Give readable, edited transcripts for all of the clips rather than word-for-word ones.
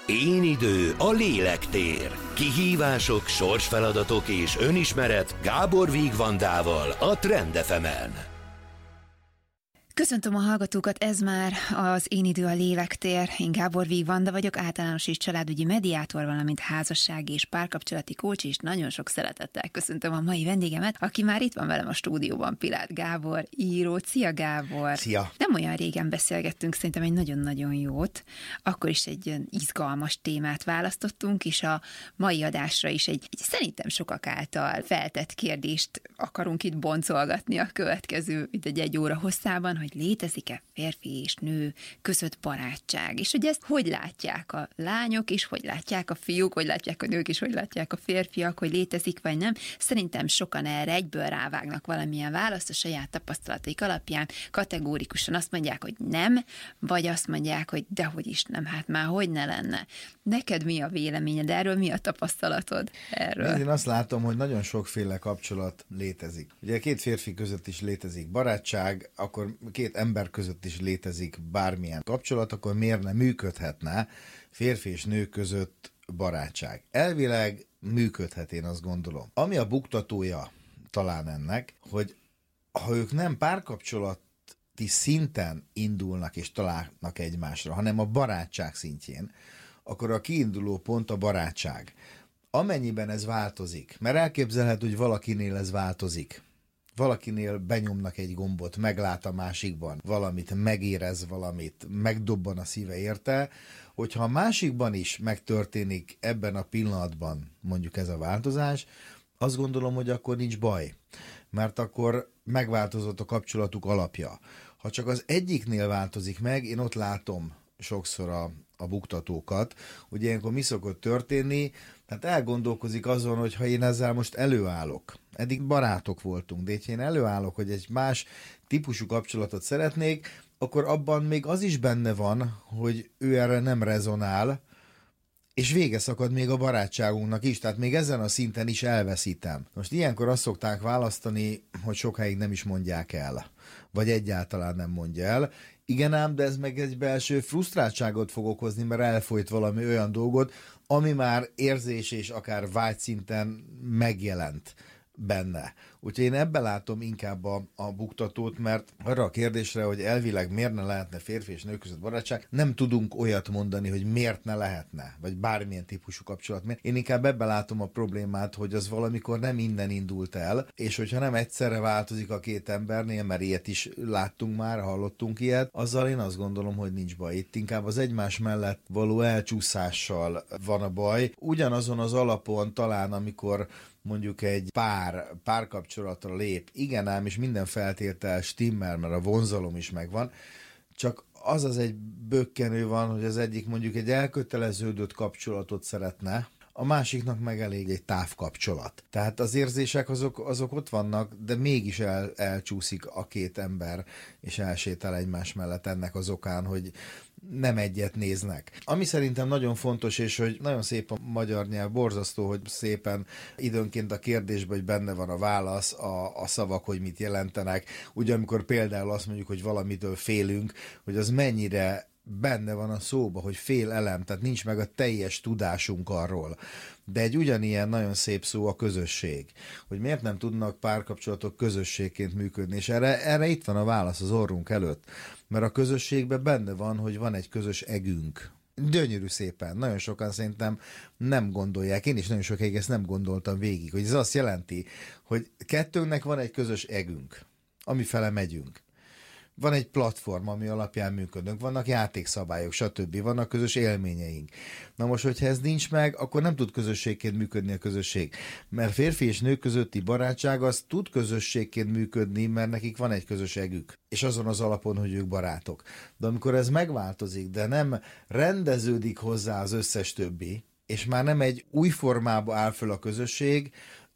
Én idő, a lélektér. Kihívások, sorsfeladatok és önismeret Gábor Vigvandával a Trend FM-en. Köszöntöm a hallgatókat, ez már az Én idő, a lélektér. Én Gábor Vigvanda vagyok, általános és családügyi mediátor, valamint házassági és párkapcsolati coach, és nagyon sok szeretettel köszöntöm a mai vendégemet, aki már itt van velem a stúdióban, Pilát Gábor, író. Szia Gábor! Szia! Nem olyan régen beszélgettünk, szerintem egy nagyon-nagyon jót. Akkor is egy izgalmas témát választottunk, és a mai adásra is egy szerintem sokak által feltett kérdést akarunk itt boncolgatni a következő egy óra hosszában, hogy létezik-e férfi és nő között barátság, és hogy ezt hogy látják a lányok, és hogy látják a fiúk, hogy látják a nők, és hogy látják a férfiak, hogy létezik vagy nem. Szerintem sokan erre egyből rávágnak valamilyen választ a saját tapasztalataik alapján, kategórikusan azt mondják, hogy nem, vagy azt mondják, hogy dehogy is nem, hát már hogy ne lenne. Neked mi a véleményed erről, mi a tapasztalatod erről? Én azt látom, hogy nagyon sokféle kapcsolat létezik. Ugye két férfi között is létezik barátság, akkor két ember között is létezik bármilyen kapcsolat, akkor miért nem működhetne férfi és nő között barátság? Elvileg működhet, én azt gondolom. Ami a buktatója talán ennek, hogy ha ők nem párkapcsolati szinten indulnak és találnak egymásra, hanem a barátság szintjén, akkor a kiinduló pont a barátság. Amennyiben ez változik, mert elképzelhető, hogy valakinél ez változik, valakinél benyomnak egy gombot, meglát a másikban valamit, megérez valamit, megdobban a szíve érte, hogyha a másikban is megtörténik ebben a pillanatban mondjuk ez a változás, azt gondolom, hogy akkor nincs baj, mert akkor megváltozott a kapcsolatuk alapja. Ha csak az egyiknél változik meg, én ott látom sokszor a buktatókat, hogy ilyenkor mi szokott történni, tehát elgondolkozik azon, hogy ha én ezzel most előállok, eddig barátok voltunk, de én előállok, hogy egy más típusú kapcsolatot szeretnék, akkor abban még az is benne van, hogy ő erre nem rezonál, és vége szakad még a barátságunknak is, tehát még ezen a szinten is elveszítem. Most ilyenkor azt szokták választani, hogy sokáig nem is mondják el, vagy egyáltalán nem mondja el. Igen ám, de ez meg egy belső frusztráltságot fog okozni, mert elfolyt valami olyan dolgot, ami már érzés és akár vágyszinten megjelent benne. Úgyhogy én ebben látom inkább a buktatót, mert arra a kérdésre, hogy elvileg miért ne lehetne férfi és nő között barátság, nem tudunk olyat mondani, hogy miért ne lehetne, vagy bármilyen típusú kapcsolat. Én inkább ebben látom a problémát, hogy az valamikor nem innen indult el, és hogyha nem egyszerre változik a két embernél, mert ilyet is láttunk már, hallottunk ilyet, azzal én azt gondolom, hogy nincs baj. Itt inkább az egymás mellett való elcsúszással van a baj. Ugyanazon az alapon talán, amikor mondjuk egy párkapcsolatra lép, igen ám, és minden feltétel stimmel, mert a vonzalom is megvan, csak az egy bökkenő van, hogy az egyik mondjuk egy elköteleződött kapcsolatot szeretne, a másiknak meg elég egy távkapcsolat. Tehát az érzések azok ott vannak, de mégis elcsúszik a két ember, és elsétál egymás mellett ennek az okán, hogy nem egyet néznek. Ami szerintem nagyon fontos, és hogy nagyon szép a magyar nyelv, borzasztó, hogy szépen időnként a kérdésben, hogy benne van a válasz, a szavak, hogy mit jelentenek. Ugye amikor például azt mondjuk, hogy valamitől félünk, hogy az mennyire benne van a szóba, hogy fél elem, tehát nincs meg a teljes tudásunk arról. De egy ugyanilyen nagyon szép szó a közösség. Hogy miért nem tudnak párkapcsolatok közösségként működni, és erre itt van a válasz az orrunk előtt. Mert a közösségben benne van, hogy van egy közös egünk. Gyönyörű szépen. Nagyon sokan szerintem nem gondolják. Én is nagyon sokáig ezt nem gondoltam végig, hogy ez azt jelenti, hogy kettőnknek van egy közös egünk, amifele megyünk. Van egy platform, ami alapján működünk, vannak játékszabályok, stb. Vannak közös élményeink. Na most, hogyha ez nincs meg, akkor nem tud közösségként működni a közösség. Mert férfi és nő közötti barátság az tud közösségként működni, mert nekik van egy közös egük. És azon az alapon, hogy ők barátok. De amikor ez megváltozik, de nem rendeződik hozzá az összes többi, és már nem egy új formába áll föl a közösség,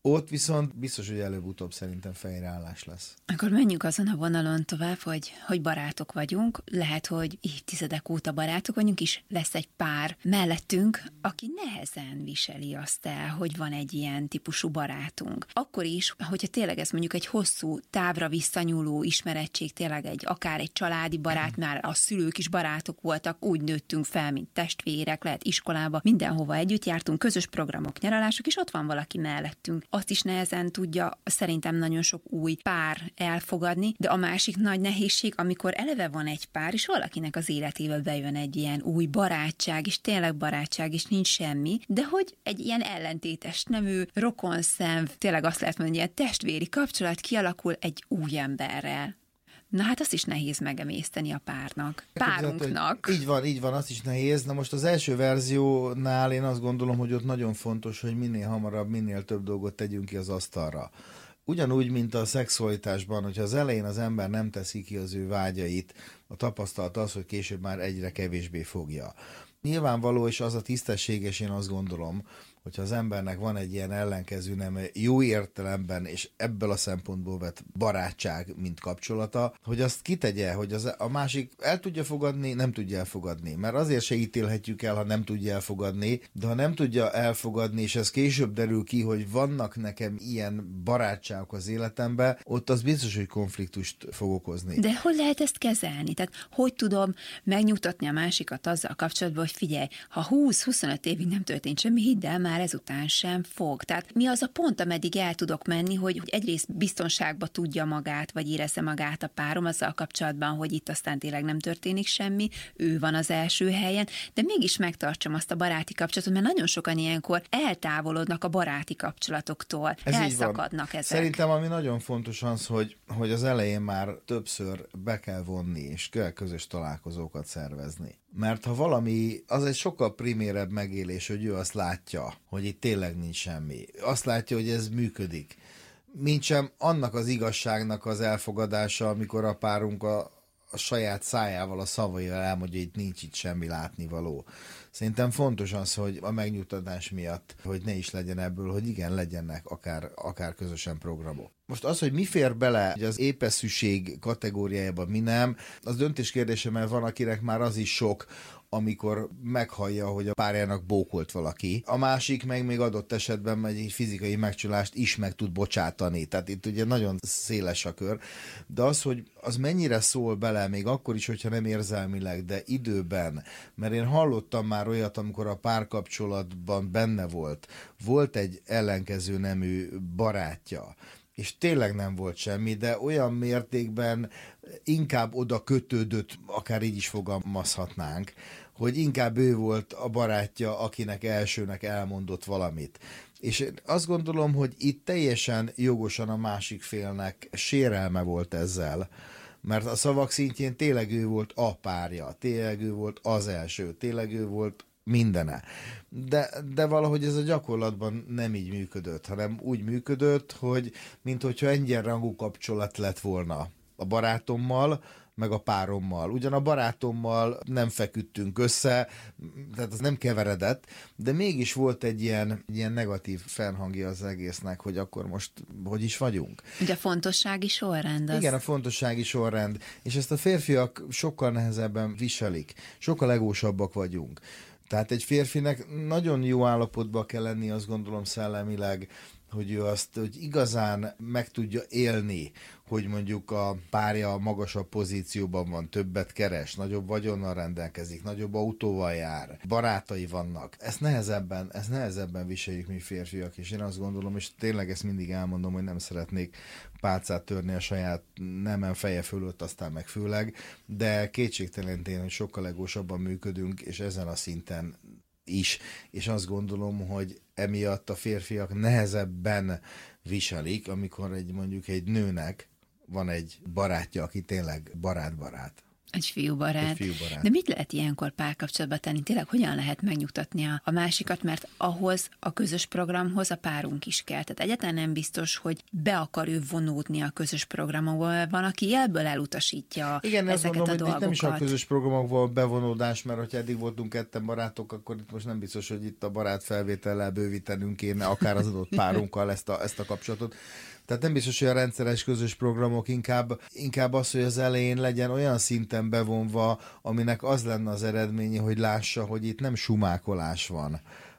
Ott viszont biztos, hogy előbb-utóbb szerintem fejreállás lesz. Akkor menjünk azon a vonalon tovább, hogy barátok vagyunk, lehet, hogy évtizedek óta barátok vagyunk, és lesz egy pár mellettünk, aki nehezen viseli azt el, hogy van egy ilyen típusú barátunk. Akkor is, hogyha tényleg ez mondjuk egy hosszú távra visszanyúló ismerettség, tényleg akár egy családi barát, már a szülők is barátok voltak, úgy nőttünk fel, mint testvérek, lehet iskolába, mindenhova együtt jártunk, közös programok, nyaralások, és ott van valaki mellettünk. Azt is nehezen tudja szerintem nagyon sok új pár elfogadni, de a másik nagy nehézség, amikor eleve van egy pár, és valakinek az életébe bejön egy ilyen új barátság, és tényleg barátság, és nincs semmi, de hogy egy ilyen ellentétes nemű, rokonszenv, tényleg azt lehet mondani, ilyen testvéri kapcsolat kialakul egy új emberrel. Na hát azt is nehéz megemészteni a párunknak. Így van, az is nehéz. Na most az első verziónál én azt gondolom, hogy ott nagyon fontos, hogy minél hamarabb, minél több dolgot tegyünk ki az asztalra. Ugyanúgy, mint a szexualitásban, hogyha az elején az ember nem teszi ki az ő vágyait, a tapasztalat az, hogy később már egyre kevésbé fogja. Nyilvánvaló, és az a tisztességes, én azt gondolom, hogyha az embernek van egy ilyen ellenkező nem jó értelemben, és ebből a szempontból vett barátság, mint kapcsolata, hogy azt kitegye, hogy a másik el tudja fogadni, nem tudja elfogadni. Mert azért se ítélhetjük el, ha nem tudja elfogadni, de ha nem tudja elfogadni, és ez később derül ki, hogy vannak nekem ilyen barátságok az életemben, ott az biztos, hogy konfliktust fog okozni. De hogy lehet ezt kezelni? Tehát hogy tudom megnyugtatni a másikat azzal kapcsolatban, hogy figyelj, ha 20-25 évig nem történt semmi, hidd el, már ezután sem fog. Tehát mi az a pont, ameddig el tudok menni, hogy egyrészt biztonságba tudja magát, vagy érezze magát a párom azzal kapcsolatban, hogy itt aztán tényleg nem történik semmi, ő van az első helyen, de mégis megtartsam azt a baráti kapcsolatot, mert nagyon sokan ilyenkor eltávolodnak a baráti kapcsolatoktól, elszakadnak ezek. Szerintem ami nagyon fontos az, hogy az elején már többször be kell vonni, és kell közös találkozókat szervezni. Mert ha valami, az egy sokkal primérebb megélés, hogy ő azt látja, hogy itt tényleg nincs semmi. Azt látja, hogy ez működik. Mintsem annak az igazságnak az elfogadása, amikor a párunk a saját szájával, a szavaival elmondja, hogy itt nincs itt semmi látnivaló. Szerintem fontos az, hogy a megnyugtatás miatt, hogy ne is legyen ebből, hogy igen, legyenek akár közösen programok. Most az, hogy mi fér bele hogy az épeszűség kategóriájában, mi nem, az döntés kérdése, mert van, akinek már az is sok, amikor meghallja, hogy a párjának bókolt valaki. A másik meg még adott esetben egy fizikai megcsolást is meg tud bocsátani. Tehát itt ugye nagyon széles a kör. De az, hogy az mennyire szól bele, még akkor is, hogyha nem érzelmileg, de időben, mert én hallottam már olyat, amikor a párkapcsolatban benne volt egy ellenkező nemű barátja, és tényleg nem volt semmi, de olyan mértékben inkább oda kötődött, akár így is fogalmazhatnánk, hogy inkább ő volt a barátja, akinek elsőnek elmondott valamit. És azt gondolom, hogy itt teljesen jogosan a másik félnek sérelme volt ezzel, mert a szavak szintjén tényleg ő volt a párja, tényleg ő volt az első, tényleg ő volt mindene. De valahogy ez a gyakorlatban nem így működött, hanem úgy működött, hogy minthogyha egyenrangú kapcsolat lett volna a barátommal, meg a párommal. Ugyan a barátommal nem feküdtünk össze, tehát az nem keveredett, de mégis volt egy ilyen negatív felhangja az egésznek, hogy akkor most hogy is vagyunk. Ugye a fontossági sorrend az. Igen, a fontossági sorrend, és ezt a férfiak sokkal nehezebben viselik, sokkal egósabbak vagyunk. Tehát egy férfinek nagyon jó állapotban kell lenni, azt gondolom szellemileg, hogy ő azt, hogy igazán meg tudja élni, hogy mondjuk a párja magasabb pozícióban van, többet keres, nagyobb vagyonnal rendelkezik, nagyobb autóval jár, barátai vannak. Ezt nehezebben viseljük mi férfiak, és én azt gondolom, és tényleg ezt mindig elmondom, hogy nem szeretnék pálcát törni a saját nemen feje fölött, aztán meg főleg, de kétségtelen tény, hogy sokkal egósabban működünk, és ezen a szinten is, és azt gondolom, hogy emiatt a férfiak nehezebben viselik, amikor mondjuk egy nőnek van egy barátja, aki tényleg barát-barát. Egy fiúbarát. Egy fiúbarát. De mit lehet ilyenkor párkapcsolatba tenni? Tényleg hogyan lehet megnyugtatni a másikat, mert ahhoz a közös programhoz a párunk is kell. Tehát egyáltalán nem biztos, hogy be akar ő vonódni a közös programokból. Van, aki ebből elutasítja igen, ezeket mondom, a dolgokat. Nem is a közös programokból bevonódás, mert hogyha eddig voltunk ketten barátok, akkor itt most nem biztos, hogy itt a barát felvétellel bővítenünk kéne, akár az adott párunkkal ezt a kapcsolatot. Tehát nem biztos, hogy a rendszeres közös programok, inkább az, hogy az elején legyen olyan szinten bevonva, aminek az lenne az eredménye, hogy lássa, hogy itt nem sumákolás van,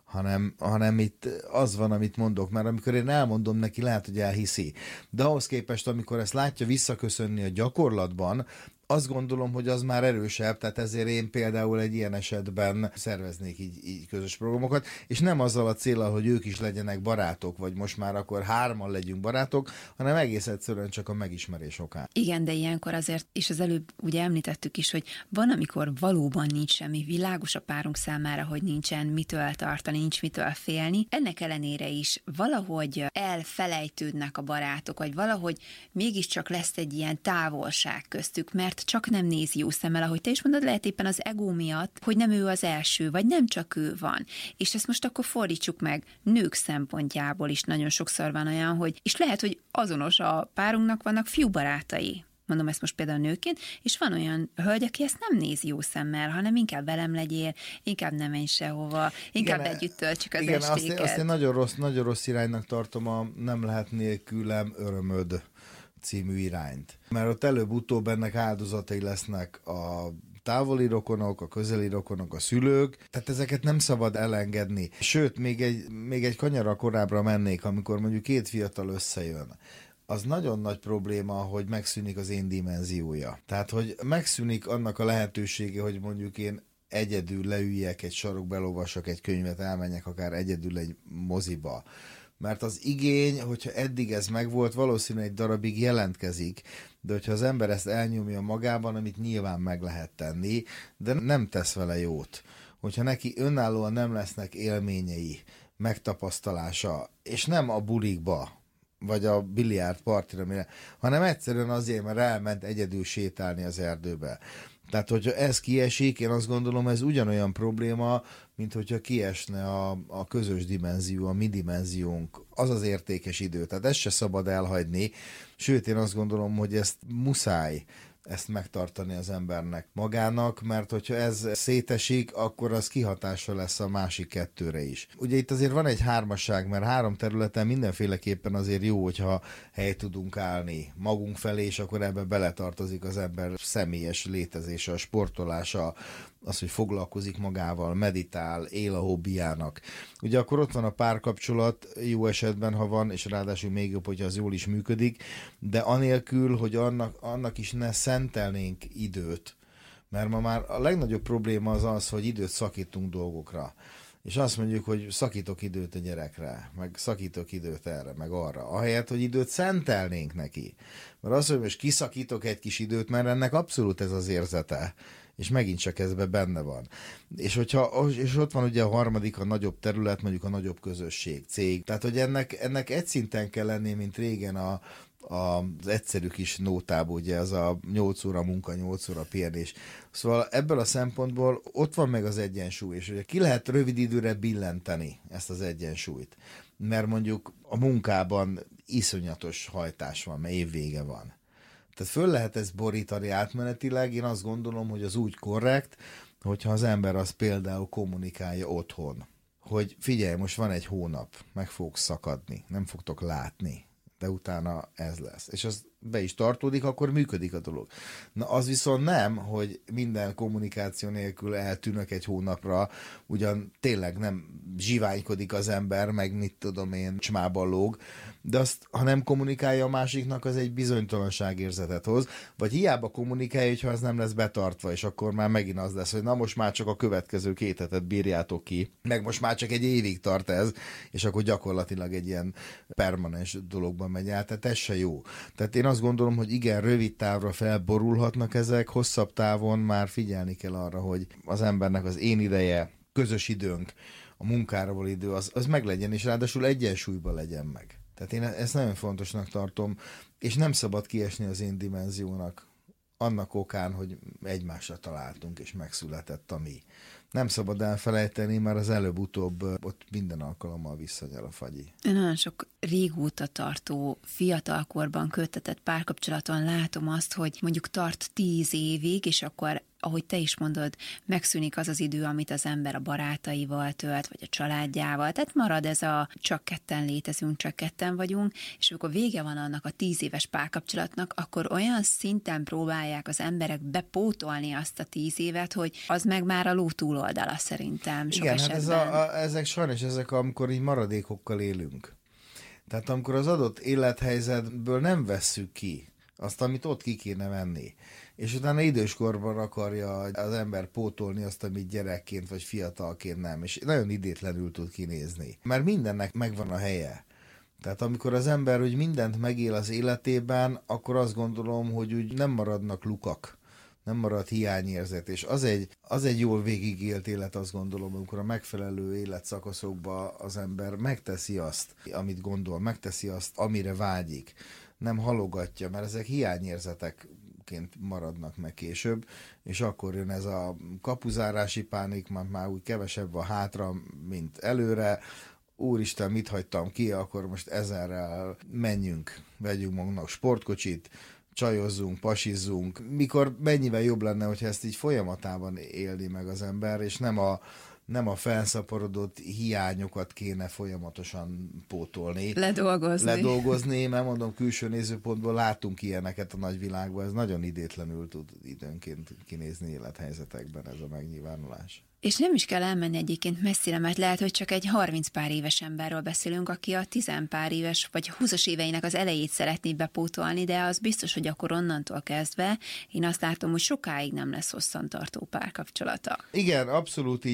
hanem itt az van, amit mondok, mert amikor én elmondom neki, lehet, hogy elhiszi. De ahhoz képest, amikor ezt látja visszaköszönni a gyakorlatban, azt gondolom, hogy az már erősebb, tehát ezért én például egy ilyen esetben szerveznék így közös programokat, és nem azzal a céllal, hogy ők is legyenek barátok, vagy most már akkor 3-an legyünk barátok, hanem egész egyszerűen csak a megismerés okán. Igen, de ilyenkor azért, és az előbb ugye említettük is, hogy van, amikor valóban nincs semmi, világos a párunk számára, hogy nincsen mitől tartani, nincs mitől félni. Ennek ellenére is valahogy elfelejtődnek a barátok, vagy valahogy mégiscsak lesz egy ilyen távolság köztük, mert csak nem nézi jó szemmel, ahogy te is mondod, lehet éppen az ego miatt, hogy nem ő az első, vagy nem csak ő van. És ezt most akkor fordítsuk meg, nők szempontjából is nagyon sokszor van olyan, hogy, és lehet, hogy azonos a párunknak vannak fiúbarátai. Mondom ezt most például nőként, és van olyan hölgy, aki ezt nem nézi jó szemmel, hanem inkább velem legyél, inkább nem menj sehova, inkább igen, együtt töltsük az estéket. Azt én nagyon rossz iránynak tartom a nem lehet nélkülem örömöd című irányt. Mert ott előbb-utóbb ennek áldozatai lesznek a távoli rokonok, a közeli rokonok, a szülők, tehát ezeket nem szabad elengedni. Sőt, még egy kanyarra korábbra mennék, amikor mondjuk 2 fiatal összejön. Az nagyon nagy probléma, hogy megszűnik az én dimenziója. Tehát, hogy megszűnik annak a lehetősége, hogy mondjuk én egyedül leüljek egy sarokba, elolvasok egy könyvet, elmenjek akár egyedül egy moziba. Mert az igény, hogyha eddig ez megvolt, valószínűleg egy darabig jelentkezik, de hogyha az ember ezt elnyomja magában, amit nyilván meg lehet tenni, de nem tesz vele jót. Hogyha neki önállóan nem lesznek élményei, megtapasztalása, és nem a bulikba, vagy a biliárd partira, hanem egyszerűen azért, mert elment egyedül sétálni az erdőbe. Tehát, hogyha ez kiesik, én azt gondolom, ez ugyanolyan probléma, mint hogyha kiesne a közös dimenzió, a mi dimenziónk, az az értékes idő. Tehát ezt se szabad elhagyni, sőt, én azt gondolom, hogy ezt muszáj ezt megtartani az embernek magának, mert hogyha ez szétesik, akkor az kihatása lesz a másik 2-re is. Ugye itt azért van egy hármasság, mert 3 területen mindenféleképpen azért jó, hogyha helyt tudunk állni magunk felé, és akkor ebbe beletartozik az ember személyes létezése, a sportolása, az, hogy foglalkozik magával, meditál, él a hobbiának. Ugye akkor ott van a párkapcsolat, jó esetben, ha van, és ráadásul még jobb, hogyha az jól is működik, de anélkül, hogy annak is ne szentelnénk időt, mert ma már a legnagyobb probléma az, hogy időt szakítunk dolgokra. És azt mondjuk, hogy szakítok időt a gyerekre, meg szakítok időt erre, meg arra. Ahelyett, hogy időt szentelnénk neki. Mert azt, hogy most kiszakítok egy kis időt, mert ennek abszolút ez az érzete. És megint csak ezben benne van. És ott van ugye a harmadik, a nagyobb terület, mondjuk a nagyobb közösség, cég. Tehát, hogy ennek egy szinten kell lenni, mint régen az egyszerű kis nótából, ugye az a 8 óra munka, 8 óra pihenés. Szóval ebből a szempontból ott van meg az egyensúly, és ugye ki lehet rövid időre billenteni ezt az egyensúlyt. Mert mondjuk a munkában iszonyatos hajtás van, mert évvége van. Tehát föl lehet ezt borítani átmenetileg, én azt gondolom, hogy az úgy korrekt, hogyha az ember az például kommunikálja otthon, hogy figyelj, most van egy hónap, meg fogok szakadni, nem fogtok látni, de utána ez lesz. És az be is tartódik, akkor működik a dolog. Na az viszont nem, hogy minden kommunikáció nélkül eltűnök egy hónapra, ugyan tényleg nem zsiványkodik az ember, meg mit tudom én, csmában lóg, de azt, ha nem kommunikálja a másiknak, az egy bizonytalanságérzetet hoz, vagy hiába kommunikálja, hogyha az nem lesz betartva, és akkor már megint az lesz, hogy na most már csak a következő 2 hetet bírjátok ki, meg most már csak egy évig tart ez, és akkor gyakorlatilag egy ilyen permanens dologban megy át, tehát ez se jó. Tehát én azt gondolom, hogy igen, rövid távra felborulhatnak ezek, hosszabb távon már figyelni kell arra, hogy az embernek az én ideje, közös időnk, a munkára való idő, az meglegyen, és ráadásul egyensúlyban legyen meg. Tehát én ezt nagyon fontosnak tartom, és nem szabad kiesni az én dimenziónak. annak okán, hogy egymásra találtunk, és megszületett a mi. Nem szabad elfelejteni, mert az előbb-utóbb ott minden alkalommal visszanyel a fagyi. Nagyon sok régóta tartó, fiatalkorban köttetett párkapcsolaton látom azt, hogy mondjuk tart 10 évig, és akkor, ahogy te is mondod, megszűnik az az idő, amit az ember a barátaival tölt, vagy a családjával. Tehát marad ez a csak ketten létezünk, csak ketten vagyunk, és amikor vége van annak a 10 éves párkapcsolatnak, akkor olyan szinten próbálják az emberek bepótolni azt a 10 évet, hogy az meg már a ló túloldala szerintem sok igen, esetben. Hát ezek sajnos amikor így maradékokkal élünk. Tehát amikor az adott élethelyzetből nem vesszük ki azt, amit ott ki kéne venni, és utána időskorban akarja az ember pótolni azt, amit gyerekként vagy fiatalként nem, és nagyon idétlenül tud kinézni. Mert mindennek megvan a helye. Tehát amikor az ember úgy mindent megél az életében, akkor azt gondolom, hogy úgy nem maradnak lukak, nem marad hiányérzet, és az egy jól végigélt élet, azt gondolom, amikor a megfelelő életszakaszokban az ember megteszi azt, amit gondol, megteszi azt, amire vágyik, nem halogatja, mert ezek hiányérzetekként maradnak meg később, és akkor jön ez a kapuzárási pánik, már úgy kevesebb van hátra, mint előre, úristen, mit hagytam ki, akkor most ezerrel menjünk, vegyünk magunknak sportkocsit, csajozzunk, pasizzunk, mikor mennyivel jobb lenne, hogyha ezt így folyamatában élni meg az ember, és nem a felszaporodott hiányokat kéne folyamatosan pótolni. Ledolgozni, mert mondom, külső nézőpontból látunk ilyeneket a nagyvilágban, ez nagyon idétlenül tud időnként kinézni élethelyzetekben ez a megnyilvánulás. És nem is kell elmenni egyébként messzire, mert lehet, hogy csak egy 30 pár éves emberről beszélünk, aki a 10 pár éves vagy 20-as éveinek az elejét szeretné bepótolni, de az biztos, hogy akkor onnantól kezdve én azt látom, hogy sokáig nem lesz hosszantartó párkapcsolata. Igen, abszolút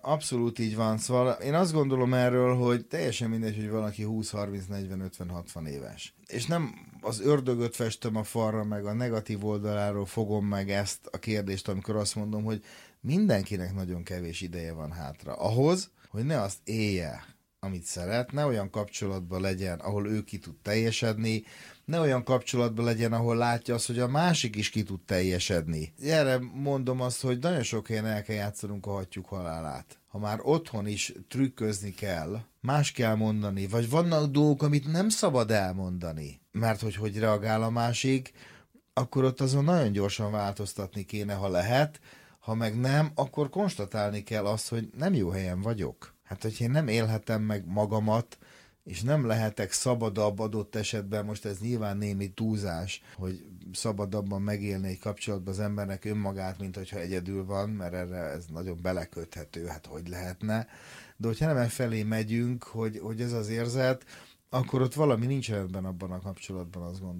így van. Szóval én azt gondolom erről, hogy teljesen mindegy, hogy valaki 20, 30, 40, 50, 60 éves. És nem az ördögöt festem a falra, meg a negatív oldaláról fogom meg ezt a kérdést, amikor azt mondom, hogy mindenkinek nagyon kevés ideje van hátra. Ahhoz, hogy ne azt élje, amit szeret, ne olyan kapcsolatban legyen, ahol ő ki tud teljesedni, ne olyan kapcsolatban legyen, ahol látja azt, hogy a másik is ki tud teljesedni. Erre mondom azt, hogy nagyon sok helyen el kell játszanunk a hattyúk halálát. Ha már otthon is trükközni kell, más kell mondani, vagy vannak dolgok, amit nem szabad elmondani, mert hogy reagál a másik, akkor ott azon nagyon gyorsan változtatni kéne, ha lehet. Ha meg nem, akkor konstatálni kell azt, hogy nem jó helyen vagyok. Hát, hogyha én nem élhetem meg magamat, és nem lehetek szabadabb adott esetben, most ez nyilván némi túlzás, hogy szabadabban megélni egy kapcsolatban az embernek önmagát, mint hogyha egyedül van, mert erre ez nagyon beleköthető, hát hogy lehetne. De hogyha nem felé megyünk, hogy ez az érzet, akkor ott valami nincs rendben abban a kapcsolatban, azt gondolom.